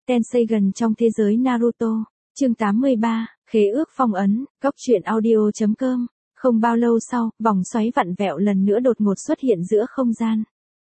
Tenseigan trong thế giới Naruto, chương 83, khế ước phong ấn, góc truyện audio.com. Không bao lâu sau, vòng xoáy vặn vẹo lần nữa đột ngột xuất hiện giữa không gian.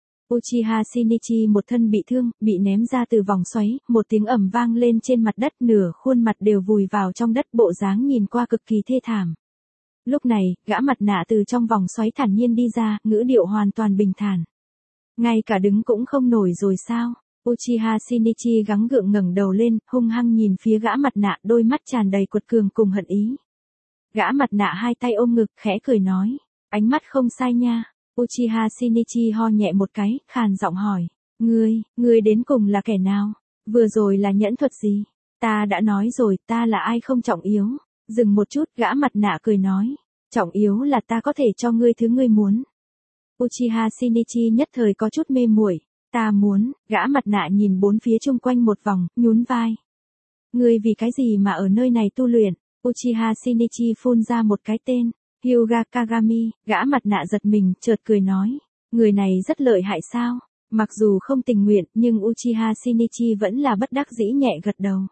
Uchiha Shinichi một thân bị thương, bị ném ra từ vòng xoáy, một tiếng ầm vang lên trên mặt đất, nửa khuôn mặt đều vùi vào trong đất, bộ dáng nhìn qua cực kỳ thê thảm. Lúc này, gã mặt nạ từ trong vòng xoáy thản nhiên đi ra, ngữ điệu hoàn toàn bình thản. Ngay cả đứng cũng không nổi rồi sao? Uchiha Shinichi gắng gượng ngẩng đầu lên, hung hăng nhìn phía gã mặt nạ, đôi mắt tràn đầy quật cường cùng hận ý. Gã mặt nạ hai tay ôm ngực, khẽ cười nói, ánh mắt không sai nha. Uchiha Shinichi ho nhẹ một cái, khàn giọng hỏi, ngươi đến cùng là kẻ nào? Vừa rồi là nhẫn thuật gì? Ta đã nói rồi, ta là ai không trọng yếu. Dừng một chút, gã mặt nạ cười nói, trọng yếu là ta có thể cho ngươi thứ ngươi muốn. Uchiha Shinichi nhất thời có chút mê muội. Ta muốn, gã mặt nạ nhìn bốn phía chung quanh một vòng, nhún vai. Ngươi vì cái gì mà ở nơi này tu luyện? Uchiha Shinichi phun ra một cái tên, Hyuga Kagami, gã mặt nạ giật mình, chợt cười nói, người này rất lợi hại sao? Mặc dù không tình nguyện, nhưng Uchiha Shinichi vẫn là bất đắc dĩ nhẹ gật đầu.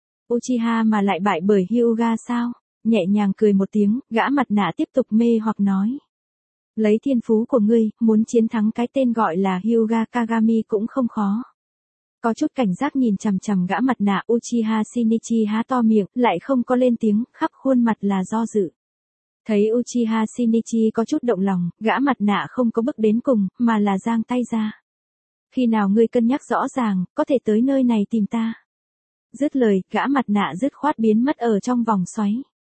Uchiha mà lại bại bởi Hyuga sao? Nhẹ nhàng cười một tiếng, gã mặt nạ tiếp tục mê hoặc nói. Lấy thiên phú của ngươi, muốn chiến thắng cái tên gọi là Hyuga Kagami cũng không khó. Có chút cảnh giác nhìn chằm chằm gã mặt nạ, Uchiha Shinichi há to miệng, lại không có lên tiếng, khắp khuôn mặt là do dự. Thấy Uchiha Shinichi có chút động lòng, gã mặt nạ không có bước đến cùng, mà là giang tay ra. Khi nào ngươi cân nhắc rõ ràng, có thể tới nơi này tìm ta. Dứt lời, gã mặt nạ dứt khoát biến mất ở trong vòng xoáy.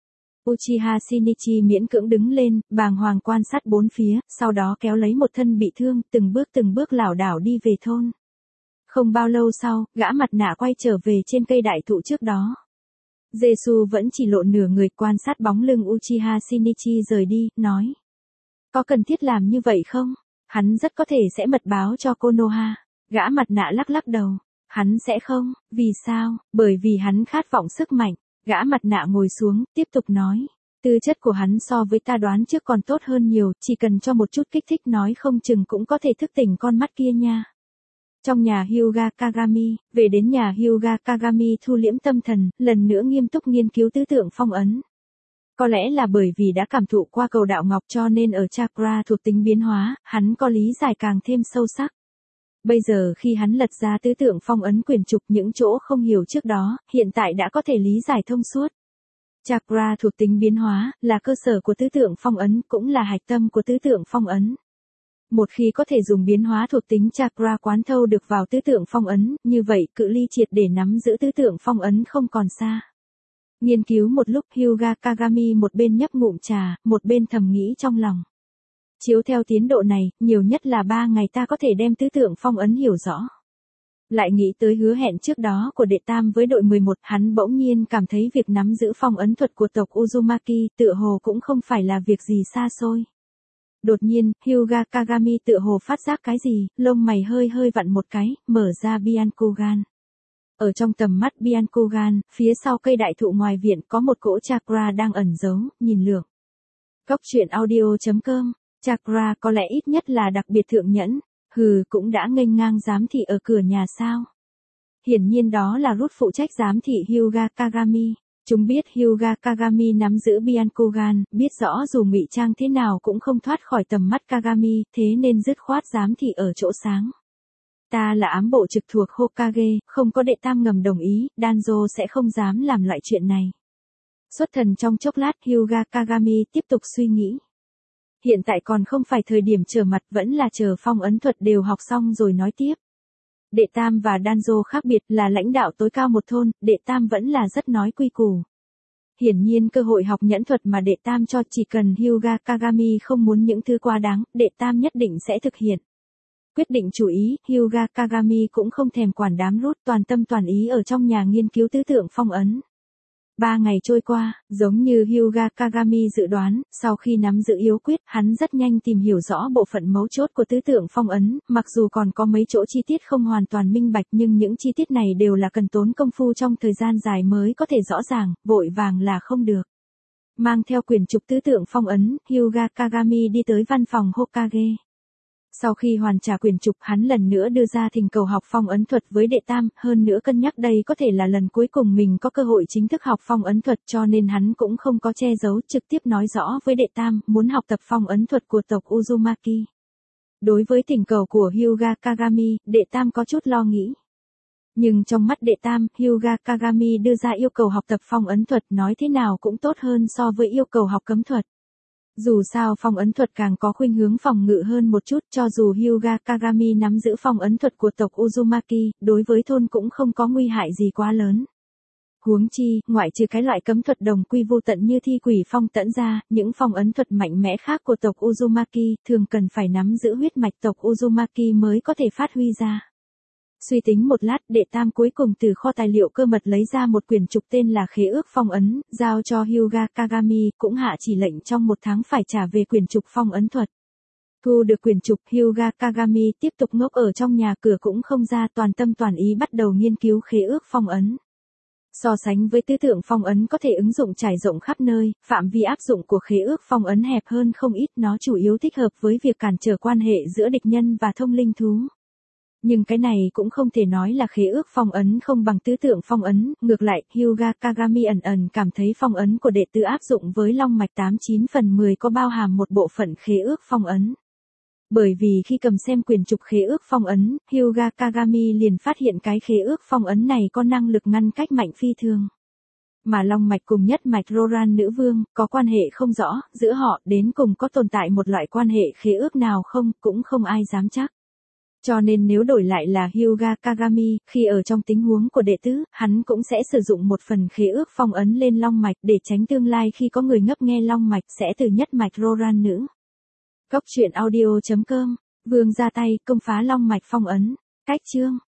Uchiha Shinichi miễn cưỡng đứng lên, bàng hoàng quan sát bốn phía, sau đó kéo lấy một thân bị thương, từng bước lảo đảo đi về thôn. Không bao lâu sau, gã mặt nạ quay trở về trên cây đại thụ trước đó. Jesu vẫn chỉ lộ nửa người, quan sát bóng lưng Uchiha Shinichi rời đi, nói. Có cần thiết làm như vậy không? Hắn rất có thể sẽ mật báo cho Konoha. Gã mặt nạ lắc lắc đầu. Hắn sẽ không, vì sao? Bởi vì hắn khát vọng sức mạnh. Gã mặt nạ ngồi xuống, tiếp tục nói. Tư chất của hắn so với ta đoán trước còn tốt hơn nhiều, chỉ cần cho một chút kích thích nói không chừng cũng có thể thức tỉnh con mắt kia nha. Trong nhà Hyuga Kagami, về đến nhà Hyuga Kagami thu liễm tâm thần, lần nữa nghiêm túc nghiên cứu tứ tượng phong ấn. Có lẽ là bởi vì đã cảm thụ qua cầu đạo ngọc cho nên ở chakra thuộc tính biến hóa, hắn có lý giải càng thêm sâu sắc. Bây giờ khi hắn lật ra tứ tượng phong ấn quyển trục, những chỗ không hiểu trước đó, hiện tại đã có thể lý giải thông suốt. Chakra thuộc tính biến hóa, là cơ sở của tứ tượng phong ấn, cũng là hạch tâm của tứ tượng phong ấn. Một khi có thể dùng biến hóa thuộc tính chakra quán thâu được vào tứ tượng phong ấn, như vậy cự ly triệt để nắm giữ tứ tượng phong ấn không còn xa. Nghiên cứu một lúc, Hyuga Kagami một bên nhấp ngụm trà, một bên thầm nghĩ trong lòng. Chiếu theo tiến độ này, nhiều nhất là 3 ngày ta có thể đem tứ tượng phong ấn hiểu rõ. Lại nghĩ tới hứa hẹn trước đó của đệ tam với đội 11, hắn bỗng nhiên cảm thấy việc nắm giữ phong ấn thuật của tộc Uzumaki tựa hồ cũng không phải là việc gì xa xôi. Đột nhiên, Hyuga Kagami tựa hồ phát giác cái gì, lông mày hơi vặn một cái, mở ra Byakugan. Ở trong tầm mắt Byakugan, phía sau cây đại thụ ngoài viện có một cỗ chakra đang ẩn giấu, nhìn lượm. Góc truyện audio.com. Chakra có lẽ ít nhất là đặc biệt thượng nhẫn, cũng đã nghênh ngang giám thị ở cửa nhà sao. Hiển nhiên đó là Rút phụ trách giám thị Hyuga Kagami. Chúng biết Hyuga Kagami nắm giữ Byakugan, biết rõ dù ngụy trang thế nào cũng không thoát khỏi tầm mắt Kagami, thế nên dứt khoát giám thị ở chỗ sáng. Ta là ám bộ trực thuộc Hokage, không có đệ tam ngầm đồng ý, Danzo sẽ không dám làm loại chuyện này. Xuất thần trong chốc lát, Hyuga Kagami tiếp tục suy nghĩ. Hiện tại còn không phải thời điểm trở mặt, vẫn là chờ phong ấn thuật đều học xong rồi nói tiếp. Đệ tam và Danzo khác biệt, là lãnh đạo tối cao một thôn, đệ tam vẫn là rất nói quy củ. Hiển nhiên cơ hội học nhẫn thuật mà đệ tam cho, chỉ cần Hyuga Kagami không muốn những thứ quá đáng, đệ tam nhất định sẽ thực hiện. Quyết định chủ ý, Hyuga Kagami cũng không thèm quản đám Rút, toàn tâm toàn ý ở trong nhà nghiên cứu tứ tượng phong ấn. 3 ngày trôi qua, giống như Hyuga Kagami dự đoán, sau khi nắm giữ yếu quyết, hắn rất nhanh tìm hiểu rõ bộ phận mấu chốt của tứ tượng phong ấn, mặc dù còn có mấy chỗ chi tiết không hoàn toàn minh bạch, nhưng những chi tiết này đều là cần tốn công phu trong thời gian dài mới có thể rõ ràng, vội vàng là không được. Mang theo quyển trục tứ tượng phong ấn, Hyuga Kagami đi tới văn phòng Hokage. Sau khi hoàn trả quyển trục, hắn lần nữa đưa ra thỉnh cầu học phong ấn thuật với đệ tam, hơn nữa cân nhắc đây có thể là lần cuối cùng mình có cơ hội chính thức học phong ấn thuật, cho nên hắn cũng không có che giấu, trực tiếp nói rõ với đệ tam, muốn học tập phong ấn thuật của tộc Uzumaki. Đối với thỉnh cầu của Hyuga Kagami, đệ tam có chút lo nghĩ. Nhưng trong mắt đệ tam, Hyuga Kagami đưa ra yêu cầu học tập phong ấn thuật nói thế nào cũng tốt hơn so với yêu cầu học cấm thuật. Dù sao phong ấn thuật càng có khuynh hướng phòng ngự hơn một chút, cho dù Hyuga Kagami nắm giữ phong ấn thuật của tộc Uzumaki, đối với thôn cũng không có nguy hại gì quá lớn. Huống chi, ngoại trừ cái loại cấm thuật đồng quy vô tận như thi quỷ phong tẫn ra, những phong ấn thuật mạnh mẽ khác của tộc Uzumaki thường cần phải nắm giữ huyết mạch tộc Uzumaki mới có thể phát huy ra. Suy tính một lát, đệ tam cuối cùng từ kho tài liệu cơ mật lấy ra một quyển trục tên là Khế ước phong ấn, giao cho Hyuga Kagami, cũng hạ chỉ lệnh trong 1 tháng phải trả về quyển trục phong ấn thuật. Thu được quyển trục, Hyuga Kagami tiếp tục ngốc ở trong nhà, cửa cũng không ra, toàn tâm toàn ý bắt đầu nghiên cứu khế ước phong ấn. So sánh với tứ tượng phong ấn có thể ứng dụng trải rộng khắp nơi, phạm vi áp dụng của khế ước phong ấn hẹp hơn không ít, nó chủ yếu thích hợp với việc cản trở quan hệ giữa địch nhân và thông linh thú. Nhưng cái này cũng không thể nói là khế ước phong ấn không bằng tứ tượng phong ấn, ngược lại, Hyuga Kagami ẩn cảm thấy phong ấn của đệ tử áp dụng với long mạch 89 phần 10 có bao hàm một bộ phận khế ước phong ấn. Bởi vì khi cầm xem quyển trục khế ước phong ấn, Hyuga Kagami liền phát hiện cái khế ước phong ấn này có năng lực ngăn cách mạnh phi thường. Mà long mạch cùng nhất mạch Roran nữ vương, có quan hệ không rõ, giữa họ đến cùng có tồn tại một loại quan hệ khế ước nào không, cũng không ai dám chắc. Cho nên nếu đổi lại là Hyuga Kagami, khi ở trong tình huống của đệ tứ, hắn cũng sẽ sử dụng một phần khế ước phong ấn lên long mạch để tránh tương lai khi có người ngấp nghe long mạch sẽ từ nhất mạch Roran nữ. Góc truyện audio.com, Vương ra tay, công phá long mạch phong ấn. Cách chương.